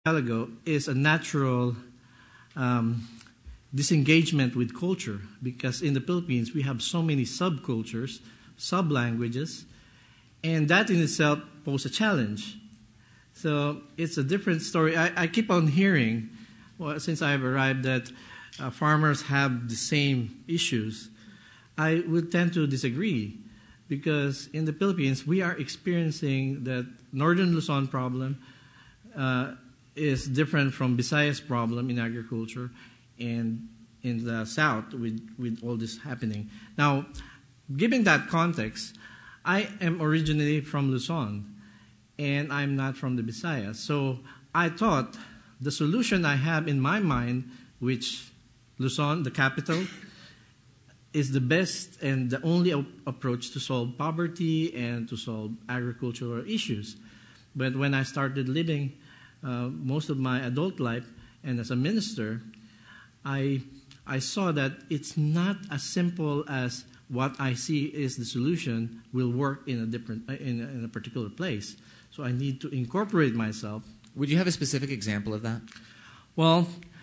ago is a natural disengagement with culture, because in the Philippines we have so many subcultures, sub-languages, and that in itself poses a challenge. So it's a different story. I keep on hearing, well, since I've arrived, that farmers have the same issues. I would tend to disagree, because in the Philippines we are experiencing that Northern Luzon problem is different from Visayas problem in agriculture, and in the South with all this happening. Now, given that context, I am originally from Luzon, and I'm not from the Visayas. So I thought the solution I have in my mind, which Luzon, the capital, is the best and the only approach to solve poverty and to solve agricultural issues. But when I started living most of my adult life and as a minister, I saw that it's not as simple as what I see is the solution will work in a particular place. So I need to incorporate myself. Would you have a specific example of that? Well,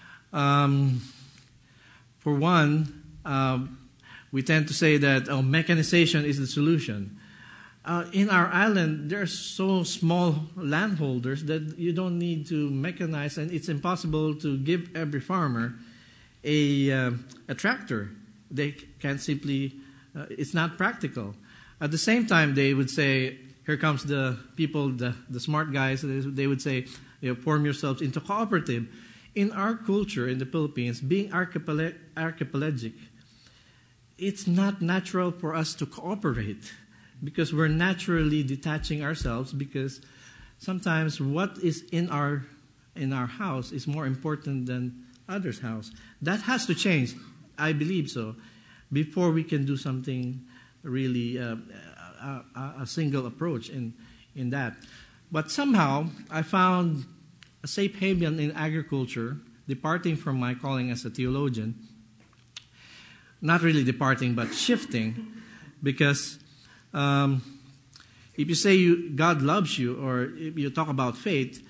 for one, we tend to say that mechanization is the solution. In our island, there are so small landholders that you don't need to mechanize, and it's impossible to give every farmer a tractor. They can simply, it's not practical. At the same time, they would say, here comes the people, the smart guys, they would say, form yourselves into cooperative. In our culture in the Philippines, being archipelagic, it's not natural for us to cooperate, because we're naturally detaching ourselves, because sometimes what is in our house is more important than others' house. That has to change, I believe so, before we can do something really a single approach in that. But somehow I found a safe haven in agriculture, departing from my calling as a theologian. Not really departing, but shifting, because if you say God loves you, or if you talk about faith,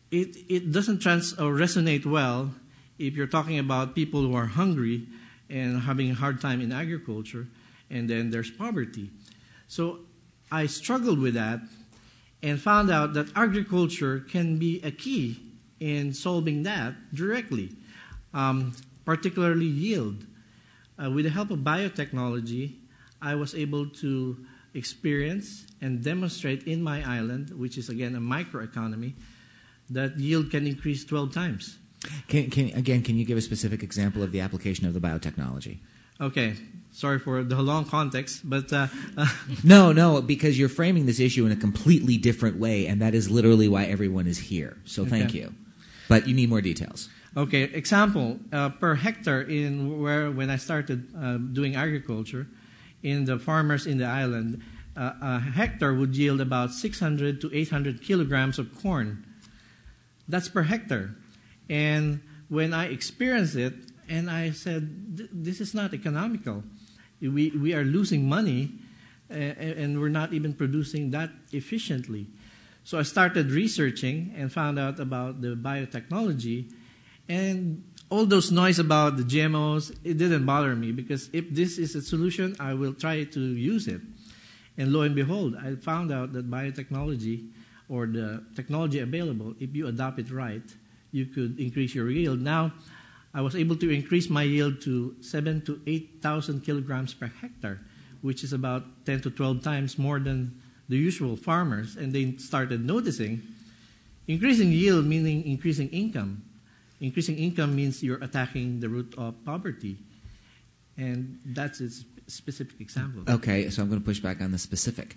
it doesn't resonate well if you're talking about people who are hungry and having a hard time in agriculture, and then there's poverty. So I struggled with that and found out that agriculture can be a key in solving that directly, particularly yield. With the help of biotechnology, I was able to experience and demonstrate in my island, which is again a microeconomy, that yield can increase 12 times. Can you give a specific example of the application of the biotechnology? Okay, sorry for the long context, but... No, because you're framing this issue in a completely different way, and that is literally why everyone is here. So thank you. But you need more details. Okay, example, per hectare when I started doing agriculture, in the farmers in the island, a hectare would yield about 600 to 800 kilograms of corn. That's per hectare. And when I experienced it, and I said, this is not economical. We are losing money, and we're not even producing that efficiently. So I started researching and found out about the biotechnology, and all those noise about the GMOs, it didn't bother me, because if this is a solution, I will try to use it. And lo and behold, I found out that biotechnology, or the technology available, if you adopt it right, you could increase your yield. Now, I was able to increase my yield to 7,000 to 8,000 kilograms per hectare, which is about 10 to 12 times more than the usual farmers. And they started noticing increasing yield meaning increasing income. Increasing income means you're attacking the root of poverty. And that's a specific example. Okay, so I'm going to push back on the specific.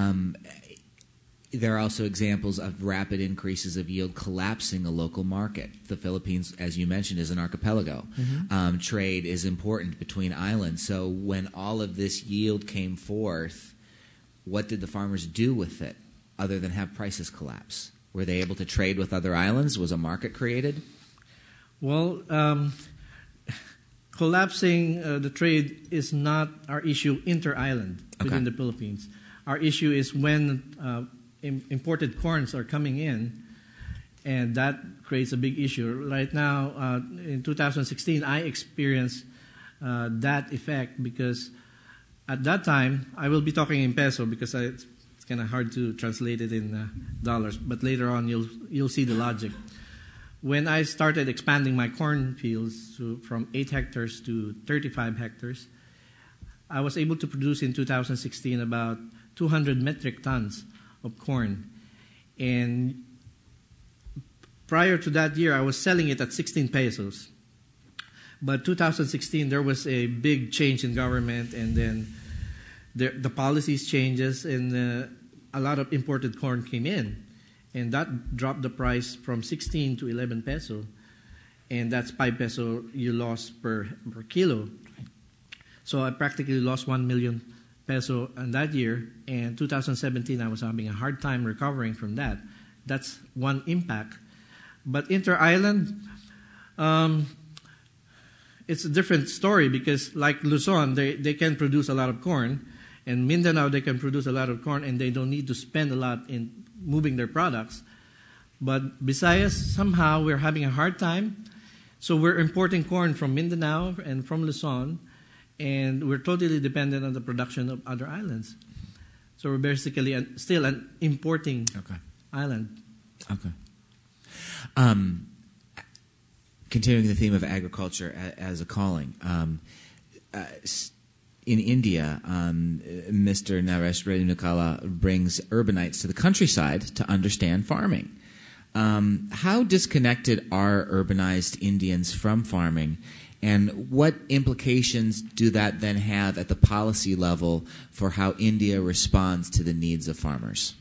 There are also examples of rapid increases of yield collapsing a local market. The Philippines, as you mentioned, is an archipelago. Mm-hmm. Trade is important between islands. So when all of this yield came forth, what did the farmers do with it other than have prices collapse? Were they able to trade with other islands? Was a market created? Well, collapsing the trade is not our issue inter-island within the Philippines. Our issue is when imported corns are coming in, and that creates a big issue. Right now, in 2016, I experienced that effect because at that time, I will be talking in peso because it's kind of hard to translate it in dollars, but later on you'll see the logic. When I started expanding my corn fields from 8 hectares to 35 hectares, I was able to produce in 2016 about 200 metric tons of corn. And prior to that year, I was selling it at 16 pesos. But 2016, there was a big change in government, and then the policies changes, and a lot of imported corn came in. And that dropped the price from 16 to 11 peso. And that's 5 peso you lost per kilo. So I practically lost 1 million peso in that year. And 2017, I was having a hard time recovering from that. That's one impact. But inter-island, it's a different story because like Luzon, they can produce a lot of corn. And Mindanao, they can produce a lot of corn and they don't need to spend a lot in moving their products. But Visayas, somehow we're having a hard time. So we're importing corn from Mindanao and from Luzon, and we're totally dependent on the production of other islands. So we're basically still an importing island. Okay. Continuing the theme of agriculture as a calling, in India, Mr. Naresh Renukala brings urbanites to the countryside to understand farming. How disconnected are urbanized Indians from farming, and what implications do that then have at the policy level for how India responds to the needs of farmers?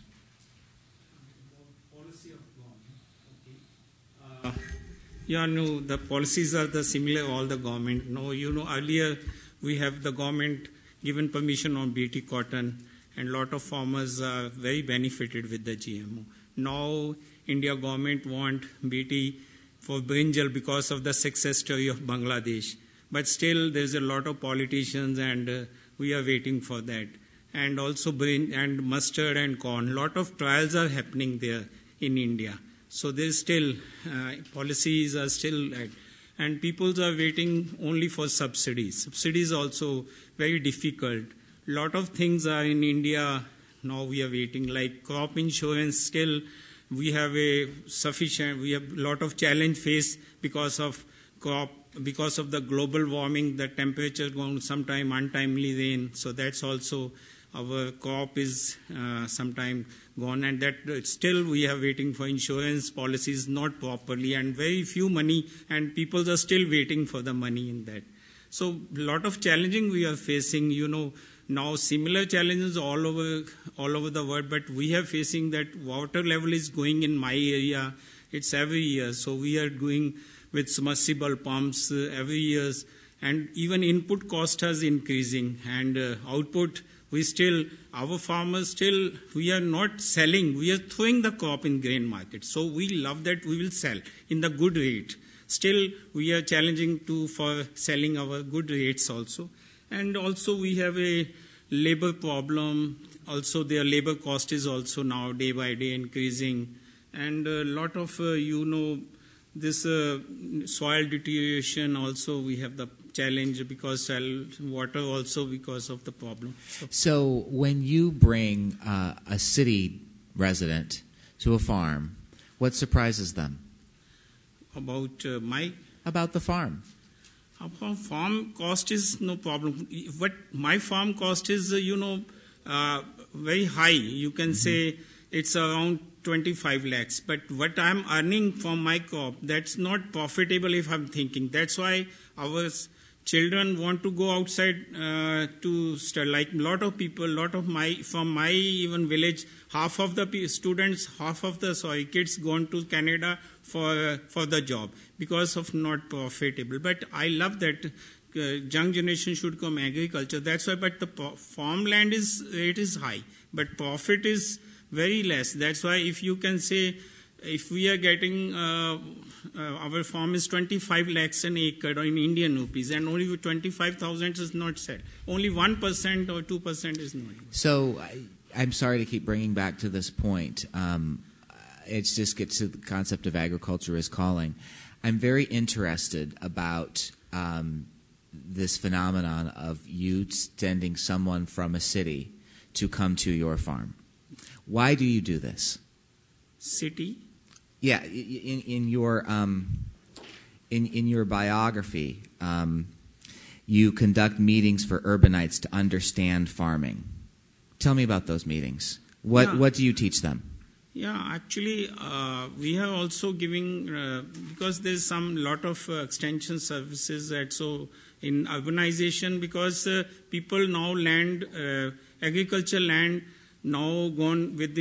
The policies are the similar all the government. Earlier we have the government given permission on BT cotton, and lot of farmers are very benefited with the GMO. Now India government want BT for brinjal because of the success story of Bangladesh. But still there's a lot of politicians, and we are waiting for that. And also and mustard and corn. Lot of trials are happening there in India. So there's still policies are still and people are waiting only for subsidies. Subsidies also very difficult. Lot of things are in India now we are waiting, like crop insurance. Still we have a lot of challenge faced because of crop, because of the global warming, the temperature going sometime untimely rain. So that's also our crop is sometime gone, and that still we are waiting for insurance policies not properly, and very few money, and people are still waiting for the money in that. So a lot of challenging we are facing, now similar challenges all over the world, but we are facing that water level is going in my area, it's every year. So we are going with submersible pumps every year, and even input cost is increasing, and output, our farmers we are not selling, we are throwing the crop in grain market. So we love that we will sell in the good rate. Still we are challenging for selling our good rates also. And also we have a labor problem. Also their labor cost is also now day by day increasing. And a lot of, this soil deterioration also we have the challenge because water also because of the problem. So when you bring a city resident to a farm, what surprises them? About the farm. Farm cost is no problem. But my farm cost is, very high. You can say it's around 25 lakhs. But what I'm earning from my crop, that's not profitable if I'm thinking. That's why our children want to go outside to study. Like a lot of people, from my even village, half of the kids gone to Canada for the job because of not profitable. But I love that young generation should come agriculture. That's why. But the farmland rate is high, but profit is very less. That's why if you can say, if we are getting our farm is 25 lakhs an acre in Indian rupees, and only 25,000 is not said. Only 1% or 2% is not. So I'm sorry to keep bringing back to this point. it just gets to the concept of agriculture as calling. I'm very interested about this phenomenon of you sending someone from a city to come to your farm. Why do you do this? City? Yeah, in your in your biography, you conduct meetings for urbanites to understand farming. Tell me about those meetings. What do you teach them? Yeah, actually, we have also giving because there's lot of extension services that so in urbanization because people now agriculture land now gone with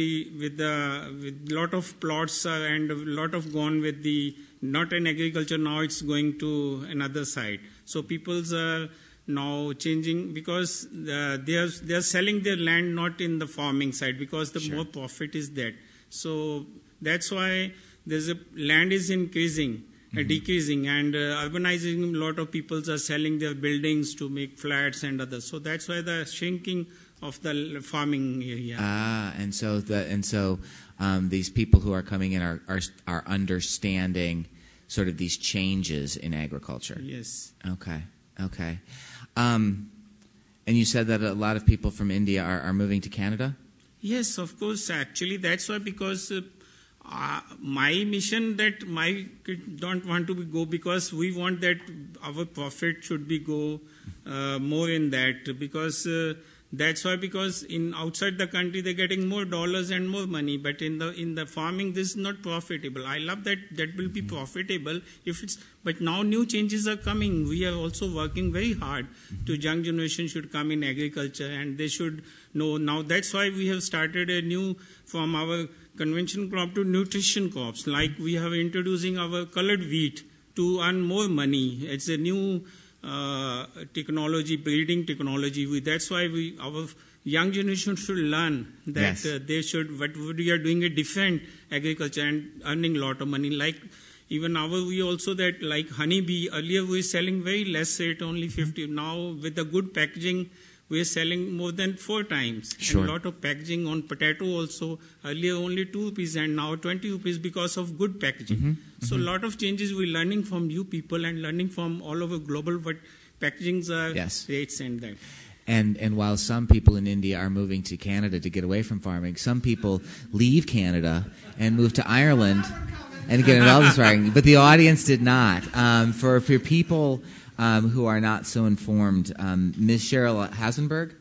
lot of plots and a lot of gone with the not in agriculture, now it's going to another side. So people's are now changing because they are selling their land not in the farming side because the more profit is that. So that's why land is increasing, decreasing, and urbanizing. A lot of people are selling their buildings to make flats and others. So that's why the shrinking of the farming area. And so these people who are coming in are understanding sort of these changes in agriculture. Yes. Okay. And you said that a lot of people from India are moving to Canada? Yes, of course. Actually, that's why because my mission that don't want to go because we want that our profit should be go more in that because that's why because in outside the country they're getting more dollars and more money, but in the farming this is not profitable. I love that will be profitable if it's, but now new changes are coming. We are also working very hard to young generation should come in agriculture and they should know now. That's why we have started a new from our conventional crop to nutrition crops. Like we have introducing our colored wheat to earn more money. It's a new technology, breeding technology. That's why our young generation should learn that they should. But we are doing a different agriculture and earning a lot of money. Like even we also that like honeybee. Earlier we were selling very less rate, only 50. Now with the good packaging, we are selling more than 4 times. Sure. And a lot of packaging on potato also. Earlier only 2 rupees and now 20 rupees because of good packaging. So a lot of changes we're learning from you people and learning from all over global what packagings are rates and that. And while some people in India are moving to Canada to get away from farming, some people leave Canada and move to Ireland and get involved in farming. But the audience did not. For people who are not so informed, Ms. Cheryl Hazenberg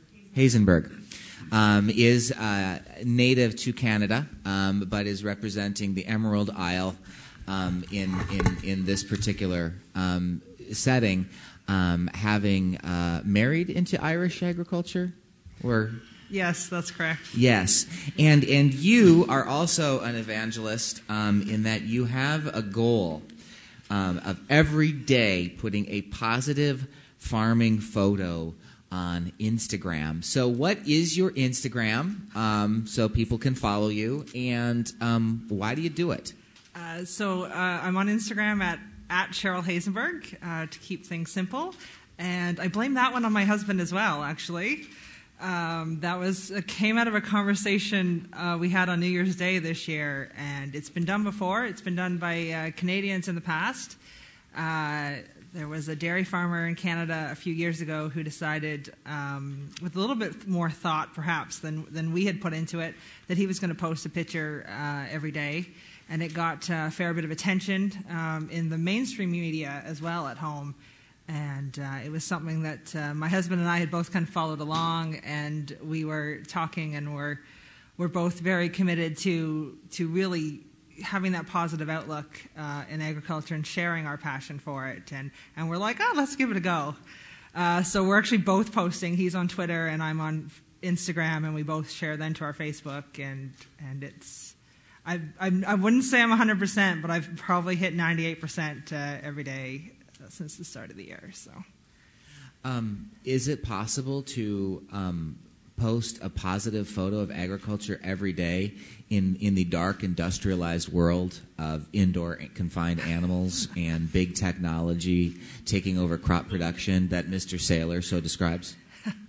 is native to Canada, but is representing the Emerald Isle in this particular setting, having married into Irish agriculture, or. Yes, that's correct. Yes, and you are also an evangelist in that you have a goal of every day putting a positive farming photo on Instagram. So what is your Instagram so people can follow you, and why do you do it? So I'm on Instagram at Cheryl Hazenberg to keep things simple, and I blame that one on my husband as well, actually. That came out of a conversation we had on New Year's Day this year, and it's been done before. It's been done by Canadians in the past. There was a dairy farmer in Canada a few years ago who decided, with a little bit more thought perhaps than we had put into it, that he was going to post a picture every day, and it got a fair bit of attention in the mainstream media as well at home. And it was something that my husband and I had both kind of followed along, and we were talking, and we're both very committed to really having that positive outlook in agriculture and sharing our passion for it. And we're like, let's give it a go. So we're actually both posting. He's on Twitter, and I'm on Instagram, and we both share then to our Facebook. And it's I wouldn't say I'm 100%, but I've probably hit 98% every day since the start of the year. So, is it possible to post a positive photo of agriculture every day in the dark industrialized world of indoor confined animals and big technology taking over crop production that Mr. Saylor so describes?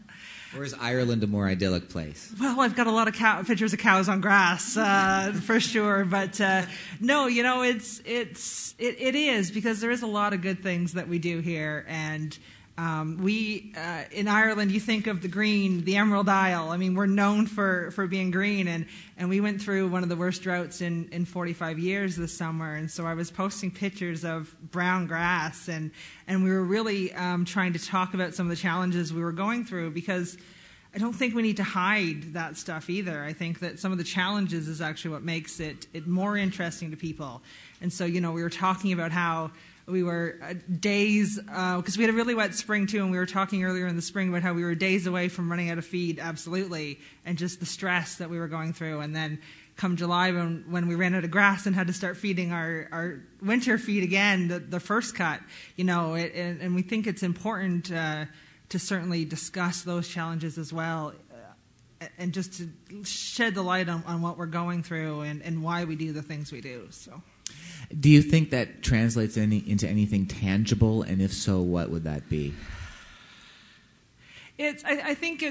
Or is Ireland a more idyllic place? Well, I've got a lot of pictures of cows on grass, for sure. But no, it is, because there is a lot of good things that we do here. And we, in Ireland, you think of the green, the Emerald Isle. I mean, we're known for being green. And we went through one of the worst droughts in 45 years this summer. And so I was posting pictures of brown grass. And we were really trying to talk about some of the challenges we were going through, because I don't think we need to hide that stuff either. I think that some of the challenges is actually what makes it more interesting to people. And so, we were talking about how we were days, because we had a really wet spring too, and we were talking earlier in the spring about how we were days away from running out of feed, absolutely, and just the stress that we were going through. And then come July, when we ran out of grass and had to start feeding our winter feed again, the first cut, and we think it's important to certainly discuss those challenges as well, and just to shed the light on what we're going through and why we do the things we do. So, do you think that translates into anything tangible? And if so, what would that be? I think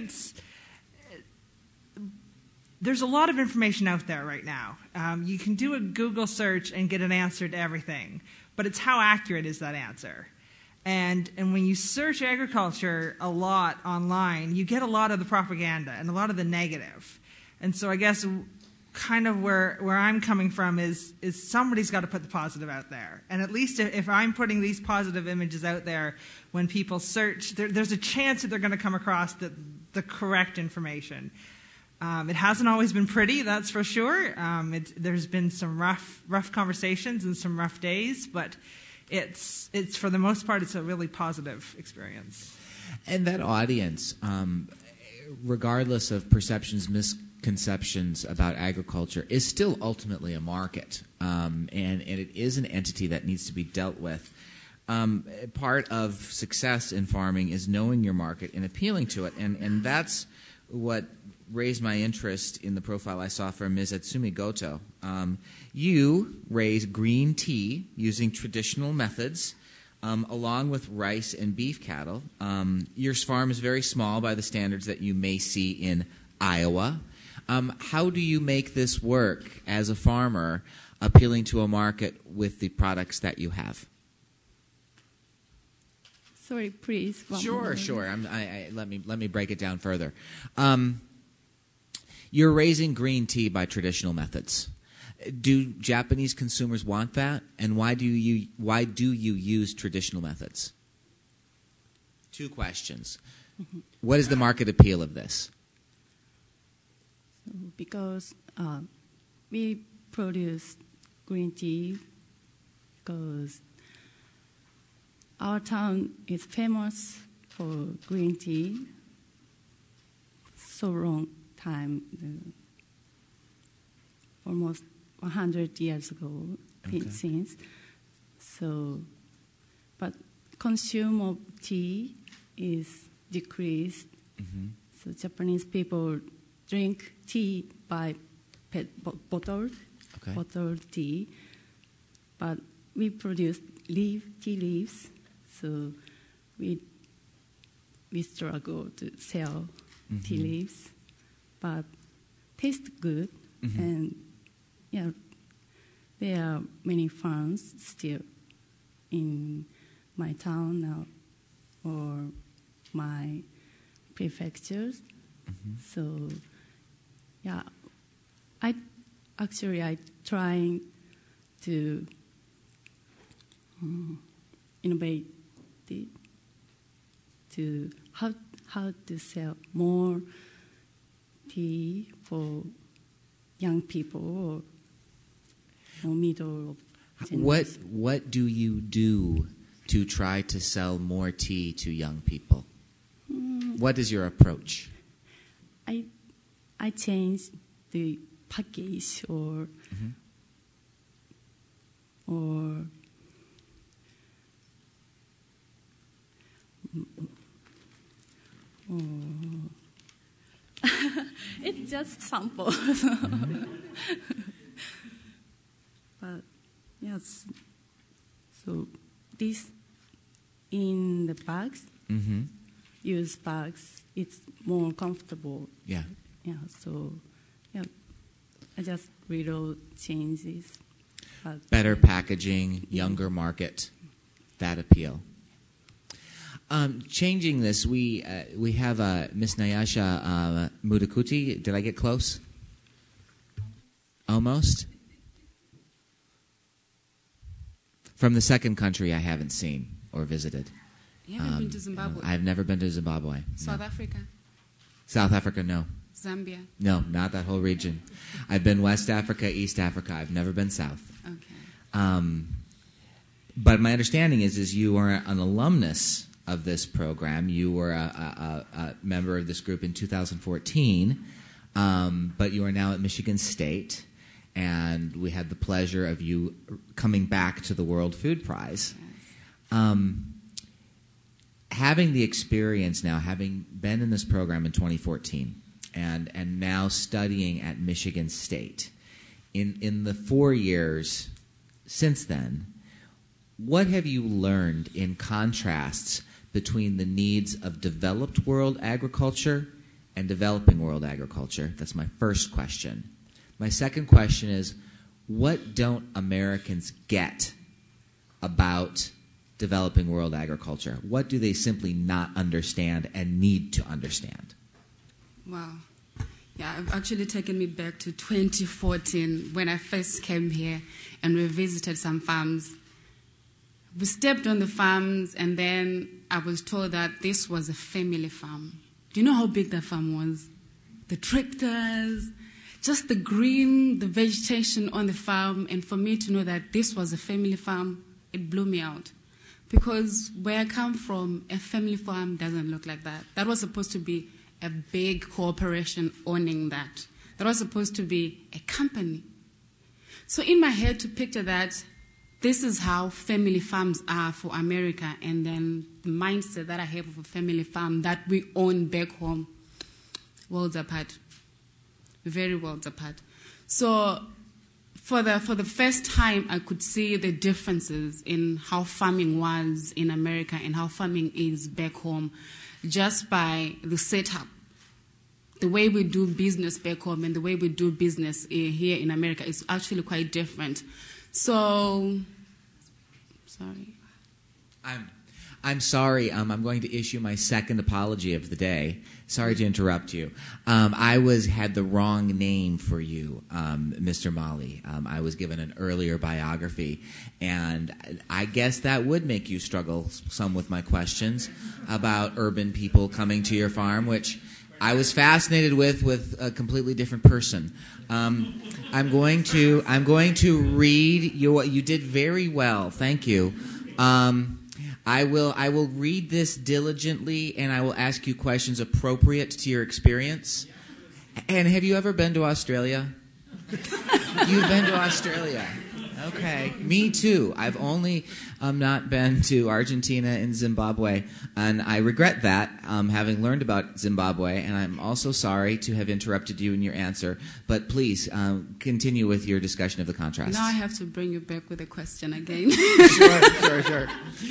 there's a lot of information out there right now. You can do a Google search and get an answer to everything, but it's how accurate is that answer? And when you search agriculture a lot online, you get a lot of the propaganda and a lot of the negative. And so I guess kind of where I'm coming from is somebody's got to put the positive out there. And at least if I'm putting these positive images out there, when people search, there's a chance that they're going to come across the correct information. It hasn't always been pretty, that's for sure. There's been some rough conversations and some rough days, but it's for the most part, it's a really positive experience. And that audience, regardless of perceptions, misconceptions about agriculture, is still ultimately a market, and it is an entity that needs to be dealt with. Part of success in farming is knowing your market and appealing to it, and that's what raised my interest in the profile I saw from Ms. Etsumi Goto. You raise green tea using traditional methods, along with rice and beef cattle. Your farm is very small by the standards that you may see in Iowa. How do you make this work as a farmer, appealing to a market with the products that you have? Sorry, please. Sure. Let me break it down further. You're raising green tea by traditional methods. Do Japanese consumers want that? And why do you use traditional methods? Two questions. Mm-hmm. What is the market appeal of this? Because we produce green tea because our town is famous for green tea so long time, almost 100 years ago, since. So, but consume of tea is decreased. Mm-hmm. So Japanese people drink tea by bottled tea, but we produce tea leaves. So we struggle to sell tea leaves, but taste good, and there are many farms still in my town now or my prefectures. So I trying to innovate to how to sell more tea for young people or middle generation. What do you do to try to sell more tea to young people? What is your approach? I changed the package or it's just sample. But yes, so this in the bags, use bags. It's more comfortable. Yeah. Yeah. So, yeah, I just little changes. But Better packaging, younger market, that appeal. Changing this, we have Miss Nyasha Mudakuti. Did I get close? Almost. From the second country I haven't seen or visited. You haven't been to Zimbabwe? I've never been to Zimbabwe. South No. Africa? South Africa, no. Zambia? No, not that whole region. I've been West Africa, East Africa. I've never been south. Okay. But my understanding is you are an alumnus of this program. You were a member of this group in 2014, but you are now at Michigan State, and we had the pleasure of you coming back to the World Food Prize. Yes. Having the experience now, having been in this program in 2014, and now studying at Michigan State, in the 4 years since then, what have you learned in contrasts between the needs of developed world agriculture and developing world agriculture? That's my first question. My second question is, what don't Americans get about developing world agriculture? What do they simply not understand and need to understand? Wow. Yeah, I've actually taken me back to 2014 when I first came here and we visited some farms. We stepped on the farms and then I was told that this was a family farm. Do you know how big that farm was? The tractors, just the green, the vegetation on the farm, and for me to know that this was a family farm, it blew me out. Because where I come from, a family farm doesn't look like that. That was supposed to be a big corporation owning that. That was supposed to be a company. So in my head, to picture that, this is how family farms are for America, and then the mindset that I have of a family farm that we own back home, worlds apart. Very worlds apart. So for the first time, I could see the differences in how farming was in America and how farming is back home, just by the setup. The way we do business back home and the way we do business here in America is actually quite different. So, sorry. I'm sorry. I'm going to issue my second apology of the day. Sorry to interrupt you. I had the wrong name for you, Mr. Mali. I was given an earlier biography, and I guess that would make you struggle some with my questions about urban people coming to your farm, which I was fascinated with a completely different person. I'm going to read you did very well. Thank you. I will read this diligently, and I will ask you questions appropriate to your experience. And have you ever been to Australia? You've been to Australia. Okay. Me too. I've only not been to Argentina and Zimbabwe, and I regret that, having learned about Zimbabwe, and I'm also sorry to have interrupted you in your answer. But please, continue with your discussion of the contrast. Now I have to bring you back with a question again. Sure.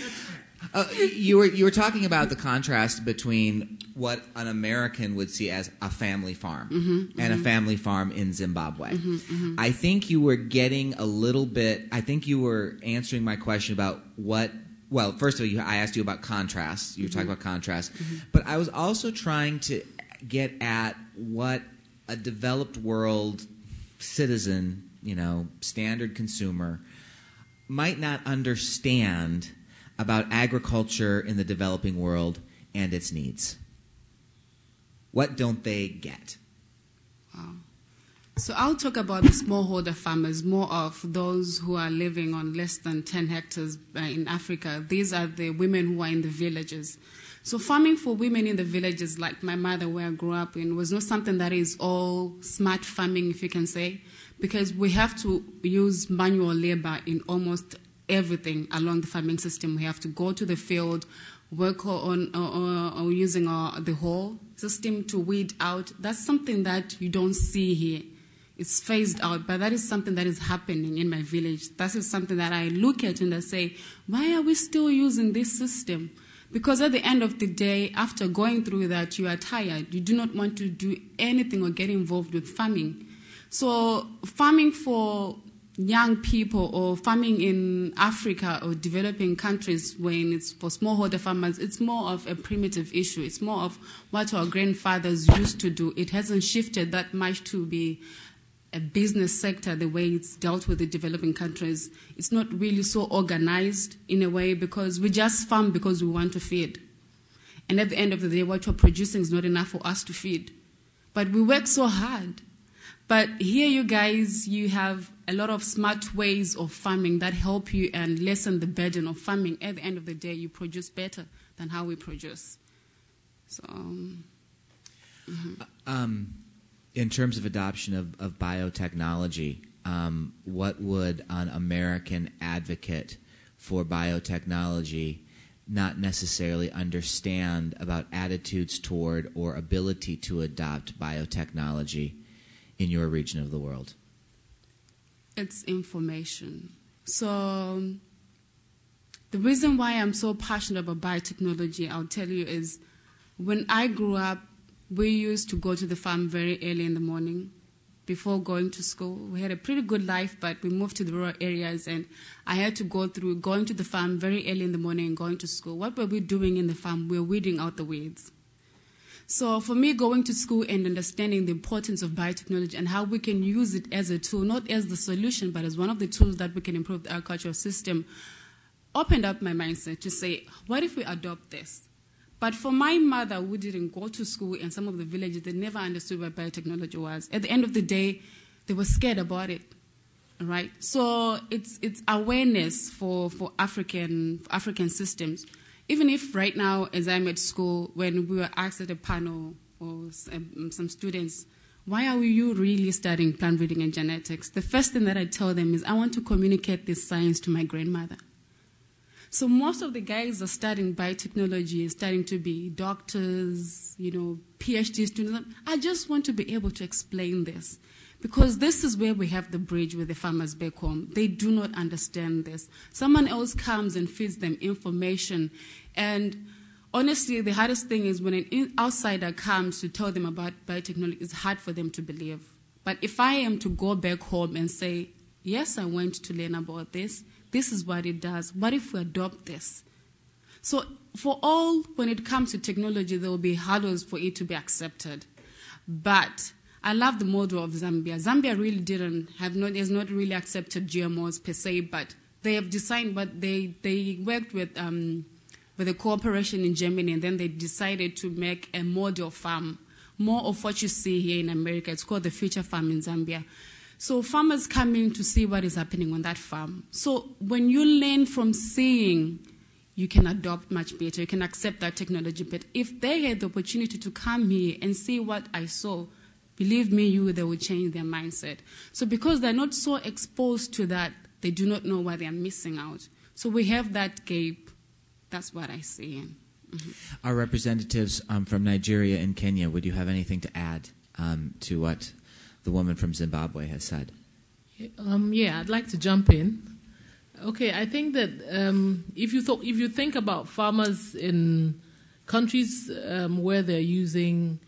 You were talking about the contrast between what an American would see as a family farm and a family farm in Zimbabwe. I think you were getting a little bit. I think you were answering my question about what. Well, first of all, I asked you about contrast. You were talking about contrast, but I was also trying to get at what a developed world citizen, standard consumer, might not understand about agriculture in the developing world and its needs. What don't they get? Wow. So I'll talk about the smallholder farmers, more of those who are living on less than 10 hectares in Africa. These are the women who are in the villages. So farming for women in the villages, like my mother, where I grew up in, was not something that is all smart farming, if you can say, because we have to use manual labor in almost everything along the farming system. We have to go to the field, work on using the hoe system to weed out. That's something that you don't see here. It's phased out, but that is something that is happening in my village. That is something that I look at and I say, why are we still using this system? Because at the end of the day, after going through that, you are tired. You do not want to do anything or get involved with farming. So farming for young people or farming in Africa or developing countries, when it's for smallholder farmers, it's more of a primitive issue. It's more of what our grandfathers used to do. It hasn't shifted that much to be a business sector the way it's dealt with the developing countries. It's not really so organized in a way, because we just farm because we want to feed. And at the end of the day, what we're producing is not enough for us to feed. But we work so hard. But here you guys, you have a lot of smart ways of farming that help you and lessen the burden of farming. At the end of the day, you produce better than how we produce. So, in terms of adoption of biotechnology, what would an American advocate for biotechnology not necessarily understand about attitudes toward or ability to adopt biotechnology in your region of the world? It's information. So the reason why I'm so passionate about biotechnology, I'll tell you, is when I grew up, we used to go to the farm very early in the morning before going to school. We had a pretty good life, but we moved to the rural areas, and I had to go through going to the farm very early in the morning and going to school. What were we doing in the farm? We were weeding out the weeds. So for me, going to school and understanding the importance of biotechnology and how we can use it as a tool, not as the solution, but as one of the tools that we can improve the agricultural system, opened up my mindset to say, what if we adopt this? But for my mother, who didn't go to school, and some of the villages, they never understood what biotechnology was. At the end of the day, they were scared about it, right? So it's awareness for African systems. Even if right now, as I'm at school, when we were asked at a panel or some students, why are you really studying plant breeding and genetics? The first thing that I tell them is I want to communicate this science to my grandmother. So most of the guys are studying biotechnology and starting to be doctors, PhD students. I just want to be able to explain this, because this is where we have the bridge with the farmers back home. They do not understand this. Someone else comes and feeds them information. And honestly, the hardest thing is when an outsider comes to tell them about biotechnology, it's hard for them to believe. But if I am to go back home and say, yes, I went to learn about this, this is what it does. What if we adopt this? So for all, when it comes to technology, there will be hurdles for it to be accepted. But I love the model of Zambia. Zambia really has not really accepted GMOs per se, but they have designed, but they worked with a cooperation in Germany, and then they decided to make a model farm, more of what you see here in America. It's called the Future Farm in Zambia. So farmers come in to see what is happening on that farm. So when you learn from seeing, you can adopt much better. You can accept that technology. But if they had the opportunity to come here and see what I saw, believe me, they will change their mindset. So because they're not so exposed to that, they do not know what they're missing out. So we have that gap. That's what I see. Mm-hmm. Our representatives from Nigeria and Kenya, would you have anything to add to what the woman from Zimbabwe has said? Yeah, I'd like to jump in. Okay, I think that if you think about farmers in countries where they're using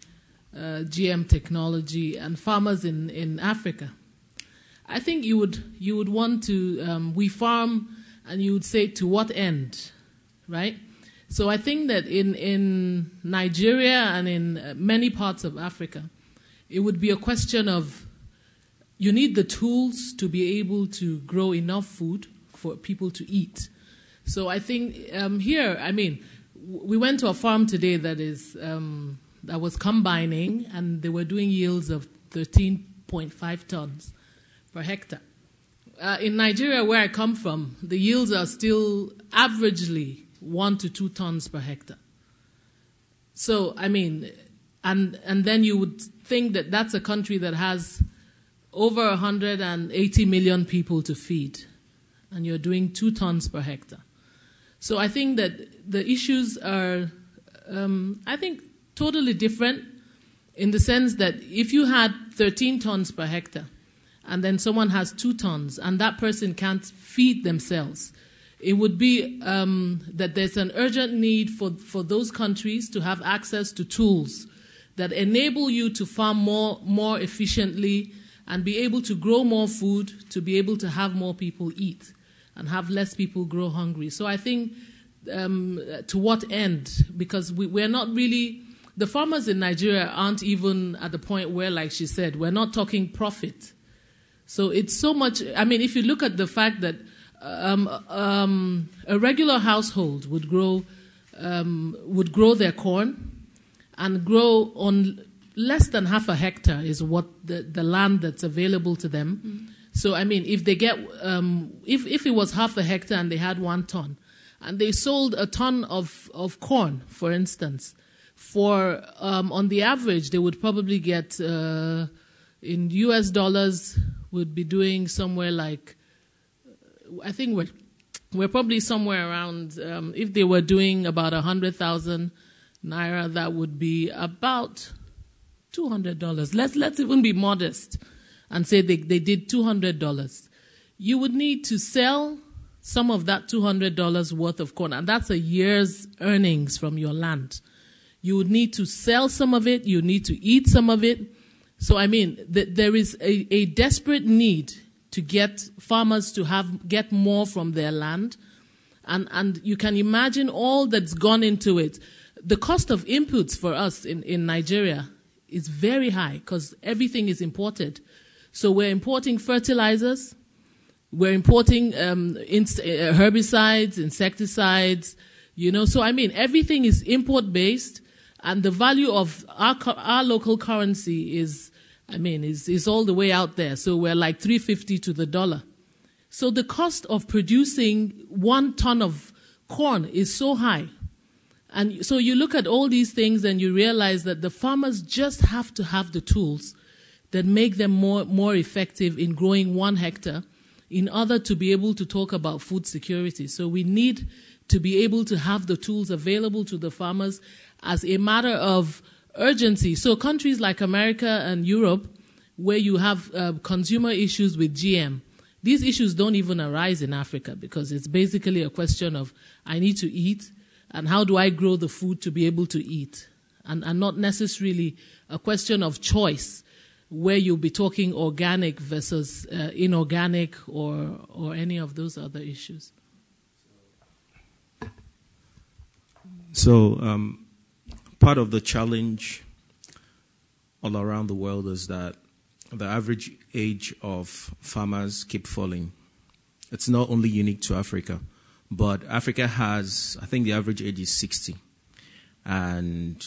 GM technology and farmers in Africa, I think you would want to we farm, and you would say to what end, right? So I think that in Nigeria and in many parts of Africa, it would be a question of you need the tools to be able to grow enough food for people to eat. So I think here, we went to a farm today that was combining, and they were doing yields of 13.5 tons per hectare. In Nigeria, where I come from, the yields are still averagely 1 to 2 tons per hectare. So, and then you would think that that's a country that has over 180 million people to feed, and you're doing 2 tons per hectare. So I think that the issues are, totally different, in the sense that if you had 13 tons per hectare, and then someone has 2 tons, and that person can't feed themselves, it would be that there's an urgent need for those countries to have access to tools that enable you to farm more efficiently and be able to grow more food, to be able to have more people eat and have less people grow hungry. So I think to what end? Because we're not really, the farmers in Nigeria aren't even at the point where, like she said, we're not talking profit. So it's so much, I mean, if you look at the fact that a regular household would grow their corn and grow on less than half a hectare is what the land that's available to them. Mm. So, I mean, if they get, if it was half a hectare and they had 1 ton, and they sold a ton of corn, for instance, for, on the average, they would probably get, in US dollars, would be doing somewhere like, I think we're probably somewhere around, if they were doing about 100,000 naira, that would be about $200. Let's even be modest and say they did $200. You would need to sell some of that $200 worth of corn, and that's a year's earnings from your land. You would need to sell some of it. You need to eat some of it. So, I mean, there is a desperate need to get farmers to get more from their land. And you can imagine all that's gone into it. The cost of inputs for us in Nigeria is very high because everything is imported. So we're importing fertilizers, we're importing herbicides, insecticides, So, I mean, everything is import-based, and the value of our local currency is all the way out there. So we're like 350 to the dollar. So the cost of producing 1 ton of corn is so high. And so you look at all these things and you realize that the farmers just have to have the tools that make them more effective in growing 1 hectare in order to be able to talk about food security. So we need to be able to have the tools available to the farmers as a matter of urgency. So countries like America and Europe, where you have consumer issues with GM, these issues don't even arise in Africa because it's basically a question of I need to eat, and how do I grow the food to be able to eat? And not necessarily a question of choice where you'll be talking organic versus inorganic or any of those other issues. So part of the challenge all around the world is that the average age of farmers keep falling. It's not only unique to Africa. But Africa has, I think the average age is 60. And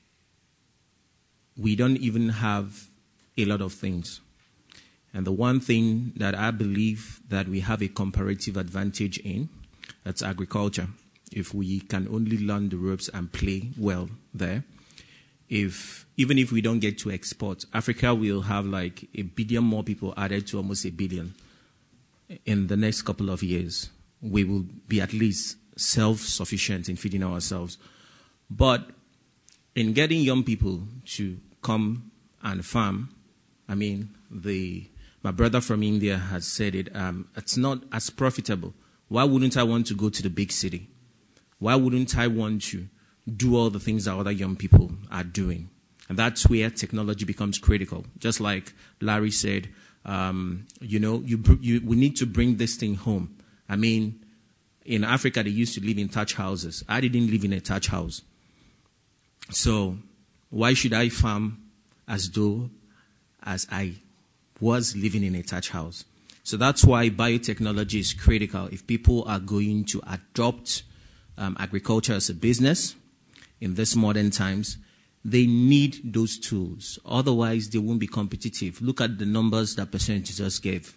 we don't even have a lot of things. And the one thing that I believe that we have a comparative advantage in, that's agriculture. If we can only learn the ropes and play well there, even if we don't get to export, Africa will have like 1 billion more people added to almost 1 billion in the next couple of years. We will be at least self-sufficient in feeding ourselves. But in getting young people to come and farm, I mean, my brother from India has said it, it's not as profitable. Why wouldn't I want to go to the big city? Why wouldn't I want to do all the things that other young people are doing? And that's where technology becomes critical. Just like Larry said, we need to bring this thing home. I mean, in Africa, they used to live in thatch houses. I didn't live in a thatch house. So why should I farm as though as I was living in a thatch house? So that's why biotechnology is critical. If people are going to adopt agriculture as a business in these modern times, they need those tools. Otherwise, they won't be competitive. Look at the numbers that percentage just gave,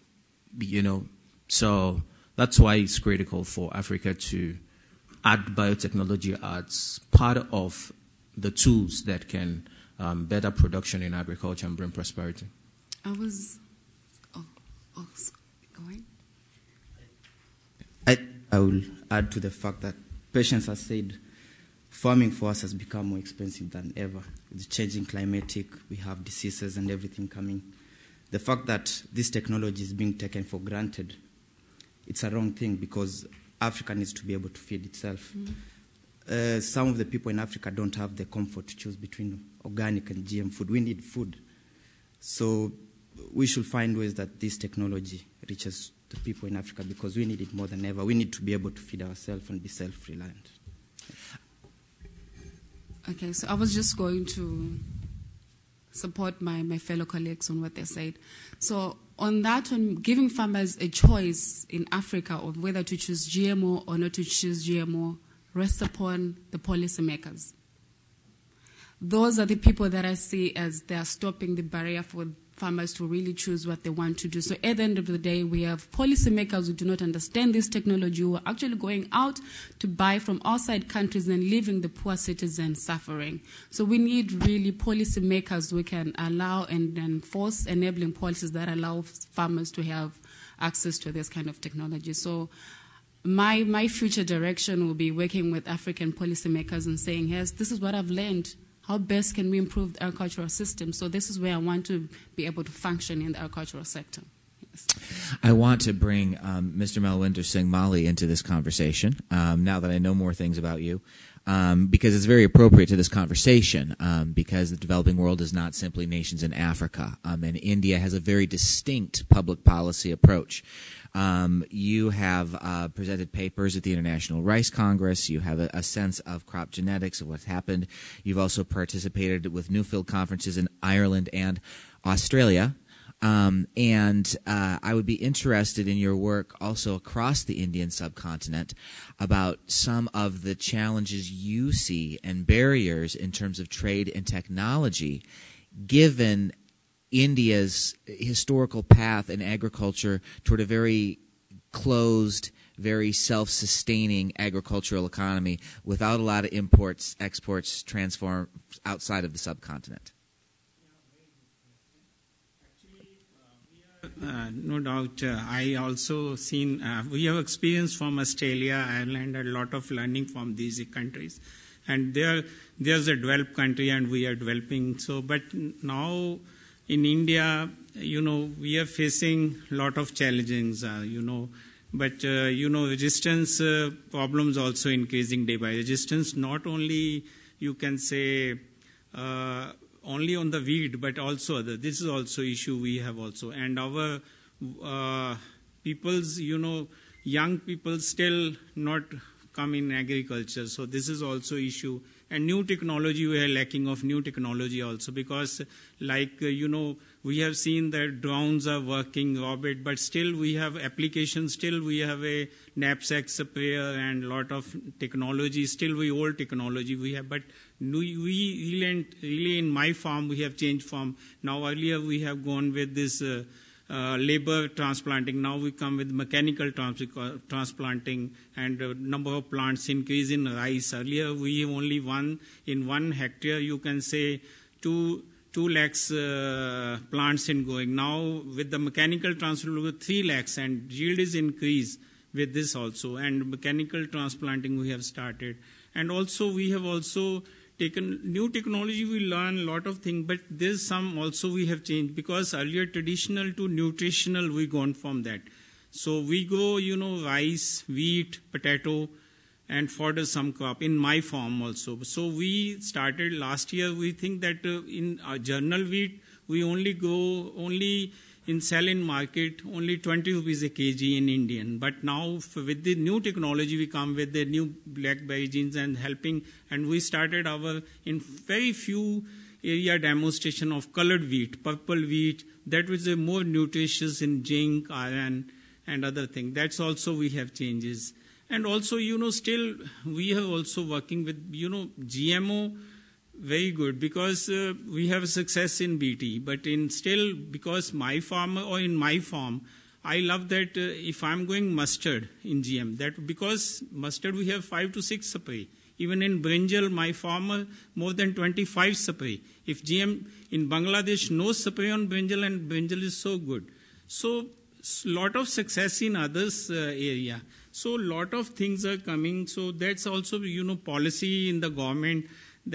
So that's why it's critical for Africa to add biotechnology as part of the tools that can better production in agriculture and bring prosperity. Going? I will add to the fact that Patience has said farming for us has become more expensive than ever. With the changing climatic, we have diseases and everything coming. The fact that this technology is being taken for granted, it's a wrong thing because Africa needs to be able to feed itself. Some of the people in Africa don't have the comfort to choose between organic and GM food. We need food. So we should find ways that this technology reaches the people in Africa, because we need it more than ever. We need to be able to feed ourselves and be self-reliant. Okay, so I was just going to support my fellow colleagues on what they said. So on that, on giving farmers a choice in Africa of whether to choose GMO or not to choose GMO rests upon the policymakers. Those are the people that I see as they are stopping the barrier for farmers to really choose what they want to do. So at the end of the day, we have policymakers who do not understand this technology, who are actually going out to buy from outside countries and leaving the poor citizens suffering. So we need really policymakers who can allow and enforce enabling policies that allow farmers to have access to this kind of technology. So my future direction will be working with African policymakers and saying, yes, this is what I've learned. How best can we improve the agricultural system? So this is where I want to be able to function in the agricultural sector. Yes. I want to bring Mr. Malwinder Singh Mali into this conversation now that I know more things about you, because it's very appropriate to this conversation, because the developing world is not simply nations in Africa, and India has a very distinct public policy approach. You have presented papers at the International Rice Congress. You have a sense of crop genetics, of what's happened. You've also participated with Newfield conferences in Ireland and Australia. And I would be interested in your work also across the Indian subcontinent about some of the challenges you see and barriers in terms of trade and technology, given India's historical path in agriculture toward a very closed, very self-sustaining agricultural economy without a lot of imports, exports, transform outside of the subcontinent. No doubt. I also seen, we have experience from Australia, Ireland, a lot of learning from these countries. And there's a developed country and we are developing. So, but now in India, we are facing a lot of challenges, but, resistance problems also increasing day by resistance, not only, you can say, only on the wheat, but also this is also issue we have also. And our people's, young people still not come in agriculture. So this is also issue. And new technology, we are lacking of new technology also, because we have seen that drones are working, robot, but still we have applications, still we have a knapsack sprayer and lot of technology, still old technology we have, but we really in my farm we have changed from, now earlier we have gone with this labor transplanting, now we come with mechanical transplanting, and number of plants increase in rice. Earlier we only in 1 hectare you can say 2 lakhs plants in going. Now with the mechanical transplanting 3 lakhs, and yield is increased with this also, and mechanical transplanting we have started. And also we have also taken new technology, we learn a lot of things, but there's some also we have changed, because earlier traditional to nutritional we gone from that. So we grow, rice, wheat, potato, and further some crop in my farm also. So we started last year, we think that in our journal wheat, we only sell in market only 20 rupees a kg in Indian. But now with the new technology, we come with the new blackberry genes and helping, and we started in very few area demonstration of colored wheat, purple wheat, that was more nutritious in zinc, iron, and other things. That's also we have changes. And also, still we are also working with, GMO, very good, because we have success in BT, but because my farmer or in my farm, I love that if I'm going mustard in GM, that because mustard we have 5 to 6 spray. Even in brinjal, my farmer more than 25 spray. If GM in Bangladesh, no spray on brinjal, and brinjal is so good. So lot of success in others area. So lot of things are coming. So that's also, policy in the government,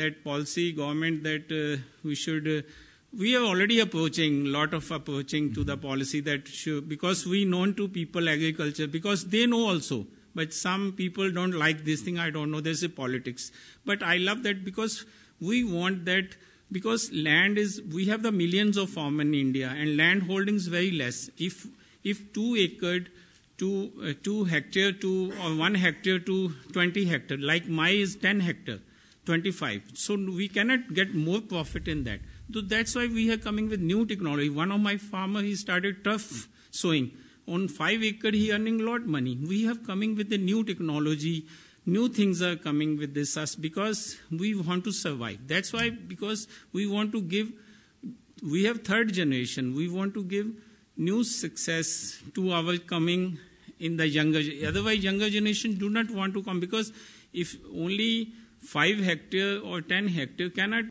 that we should, we are already approaching to the policy that should, because we known to people agriculture, because they know also, But some people don't like this thing. I don't know. There's a politics. But I love that because we want that, because land is, we have the millions of farm in India and land holding is very less. If 2 acre to 2 hectare to or 1 hectare to 20 hectare, like my is 10 hectare, 25. So we cannot get more profit in that. So that's why we are coming with new technology. One of my farmer, he started turf sowing. On 5 acre, he earning lot money. We have coming with the new technology. New things are coming with this us because we want to survive. That's why, because we want to give, we have 3rd generation. We want to give new success to our coming in the younger. Otherwise, younger generation do not want to come, because if only 5 hectare or 10 hectare cannot